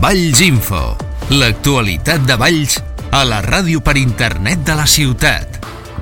Valls Info, l'actualitat de Valls a la ràdio per internet de la ciutat.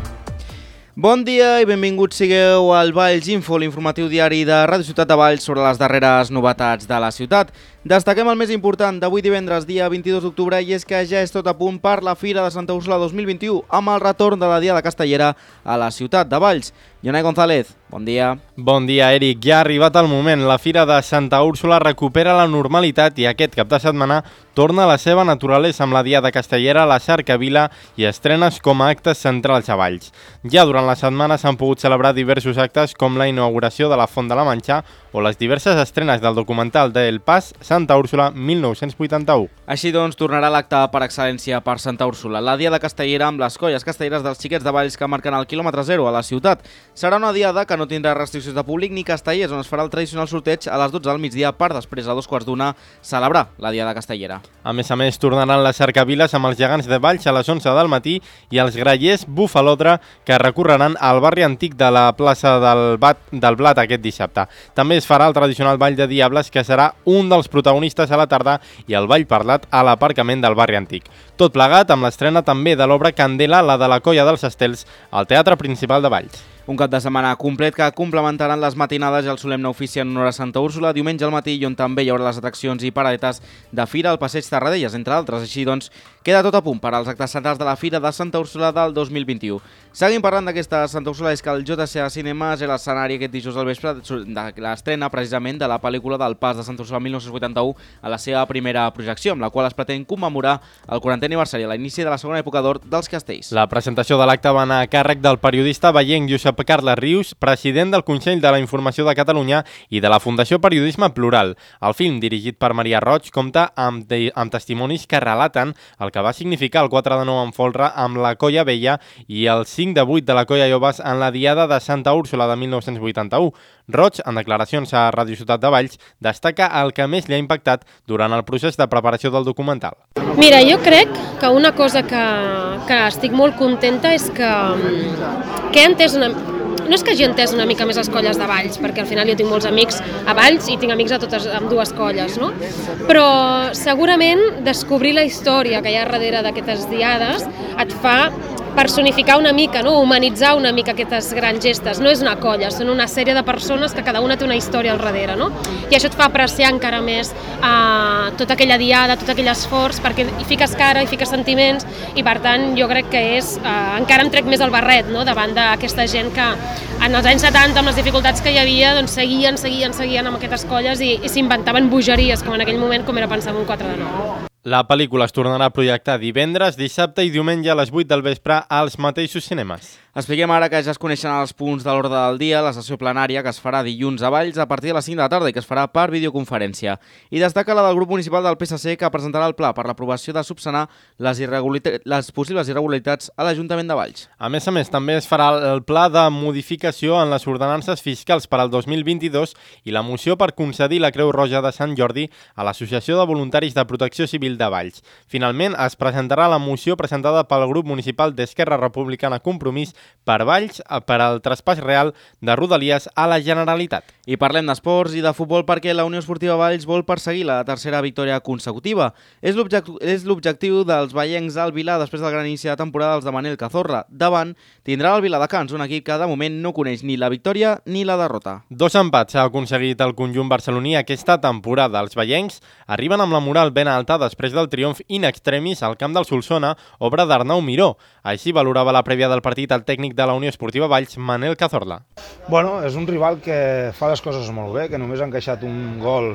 Bon dia i benvinguts sigueu al Valls Info, l'informatiu diari de Ràdio Ciutat de Valls sobre les darreres novetats de la ciutat. Destaquem el més important d'avui divendres, dia 22 d'octubre, i és que ja és tot a punt per la Fira de Santa Úrsula 2021, amb el retorn de la Diada Castellera a la ciutat de Valls. Jonai González, bon dia. Bon dia, Eric. Ja ha arribat el moment. La Fira de Santa Úrsula recupera la normalitat i aquest cap de setmana torna a la seva naturalesa amb la Diada Castellera, la Cercavila i estrenes com a actes centrals a Valls. Ja durant la setmana s'han pogut celebrar diversos actes com la inauguració de la Font de la Manxa o les diverses estrenes del documental del Pas Santa Úrsula 1981. Així doncs, tornarà l'acte per excel·lència per Santa Úrsula, la Diada Castellera amb les colles castelleres dels xiquets de Valls que marquen el quilòmetre zero a la ciutat. Serà una diada que no tindrà restriccions de públic ni castellers, on es farà el tradicional sorteig a les 12 del migdia per després a 2:15 celebrar la Diada Castellera. A més, tornaran les cercaviles amb els gegants de Valls a les 11 del matí i els grallers Bufalodre que recorreran al barri antic de la plaça del Blat aquest dissabte. També es farà el tradicional Ball de Diables, que serà un dels protagonistes a la tarda, i el ball parlat a l'aparcament del barri antic. Tot plegat amb l'estrena també de l'obra Candela, la de la Colla dels Estels, al Teatre Principal de Valls. Un cap de setmana complet que complementaran les matinades i el solemne ofici en honor a Santa Úrsula diumenge al matí, i on també hi haurà les atraccions i paradetes de Fira al Passeig Tarradellas, entre altres. Així doncs, queda tot a punt per als actes centrals de la Fira de Santa Úrsula del 2021. Seguim parlant d'aquesta Santa Úrsula, és que el JCA Cinemes era l'escenari aquest dijous al vespre de l'estrena precisament de la pel·lícula del Pas de Santa Úrsula 1981 a la seva primera projecció, amb la qual es pretén commemorar el 40è aniversari a l'inici de la segona època d'or dels castells. La presentació de l'acte va anar a càrrec del periodista vallenc Josep Carles Rius, president del Consell de la Informació de Catalunya i de la Fundació Periodisme Plural. El film, dirigit per Maria Roig, compta amb testimonis que relaten el que va significar el 4 de 9 en folre amb la Colla Vella i el 5 de 8 de la Colla Joves en la Diada de Santa Úrsula de 1981. Roig, en declaracions a Ràdio Ciutat de Valls, destaca el que més li ha impactat durant el procés de preparació del documental. Mira, jo crec que una cosa que estic molt contenta és que he entès no és que hagi entès una mica més les colles de Valls, perquè al final jo tinc molts amics a Valls i tinc amics a totes ambdues colles, no? Però segurament descobrir la història que hi ha darrere d'aquestes diades et fa personificar una mica, no? Humanitzar una mica aquestes grans gestes. No és una colla, són una sèrie de persones que cada una té una història al darrere, no? I això et fa apreciar encara més tota aquella diada, tot aquell esforç, perquè hi fiques cara, hi fiques sentiments, i per tant jo crec que encara em trec més el barret, no? Davant d'aquesta gent que en els anys 70, amb les dificultats que hi havia, doncs seguien amb aquestes colles i s'inventaven bogeries, com en aquell moment, com era pensar en un 4 de 9. La pel·lícula es tornarà a projectar divendres, dissabte i diumenge a les 8 del vespre als mateixos cinemes. Expliquem ara que ja es coneixen els punts de l'ordre del dia, la sessió plenària que es farà dilluns a Valls a partir de les 5 de la tarda i que es farà per videoconferència. I destaca la del grup municipal del PSC, que presentarà el pla per l'aprovació de subsanar les possibles irregularitats a l'Ajuntament de Valls. A més, també es farà el pla de modificació en les ordenances fiscals per al 2022 i la moció per concedir la Creu Roja de Sant Jordi a l'Associació de Voluntaris de Protecció Civil de Valls. Finalment, es presentarà la moció presentada pel grup municipal d'Esquerra Republicana Compromís per Valls per al traspàs real de Rodalies a la Generalitat. I parlem d'esports i de futbol perquè la Unió Esportiva Valls vol perseguir la tercera victòria consecutiva. És l'objectiu dels vallencs al Vilar després del gran inici de temporada dels de Manel Cazorla. Davant tindrà el Viladecans, un equip que de moment no coneix ni la victòria ni la derrota. 2 empats ha aconseguit el conjunt barceloní aquesta temporada. Els vallencs arriben amb la moral ben alta després del triomf in extremis al camp del Solsona, obra d'Arnau Miró. Així valorava la prèvia del partit el tècnic de la Unió Esportiva Valls, Manel Cazorla. Bueno, és un rival que fa les coses molt bé, que només ha encaixat un gol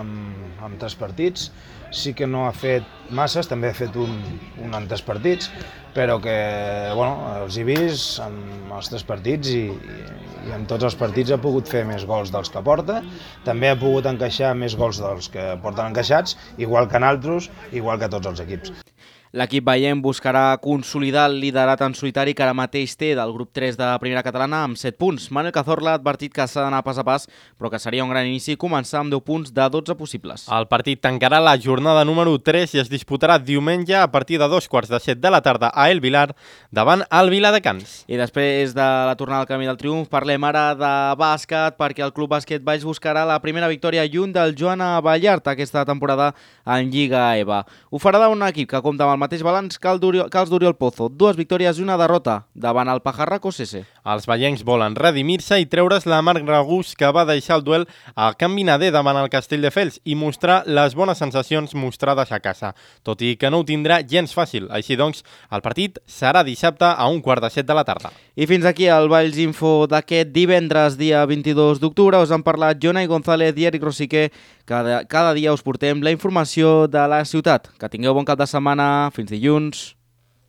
en 3 partits. Sí que no ha fet masses, també ha fet un en 3 partits, però que els he vist en els 3 partits i en tots els partits ha pogut fer més gols dels que porta, també ha pogut encaixar més gols dels que porten encaixats, igual que en altres, igual que tots els equips. L'equip veient buscarà consolidar el liderat en solitari que ara mateix té del grup 3 de primera catalana amb 7 punts. Manuel Cazorla ha advertit que s'ha d'anar pas a pas, però que seria un gran inici començar amb 10 punts de 12 possibles. El partit tancarà la jornada número 3 i es disputarà diumenge a partir de 2:45 de la tarda a El Vilar davant el Viladecans. I després de la tornada al camí del triomf parlem ara de bàsquet perquè el Club Bàsquet Valls buscarà la primera victòria lluny del Joan Ballart aquesta temporada en Lliga EVA. Ho farà d'un equip que compta amb el mateix balanç que els d'Oriol Pozo, 2 victòries i una derrota davant el Pajarraco CC. Els vallencs volen redimir-se i treure's la Marc Regús que va deixar el duel a Can Vinader davant el Castelldefels i mostrar les bones sensacions mostrades a casa, tot i que no ho tindrà gens fàcil. Així doncs, el partit serà dissabte a 1:15 de la tarda. I fins aquí el Valls Info d'aquest divendres, dia 22 d'octubre. Us han parlat Jonai González i Eric Rosiquer. Cada dia us portem la informació de la ciutat. Que tingueu bon cap de setmana. Fins dilluns.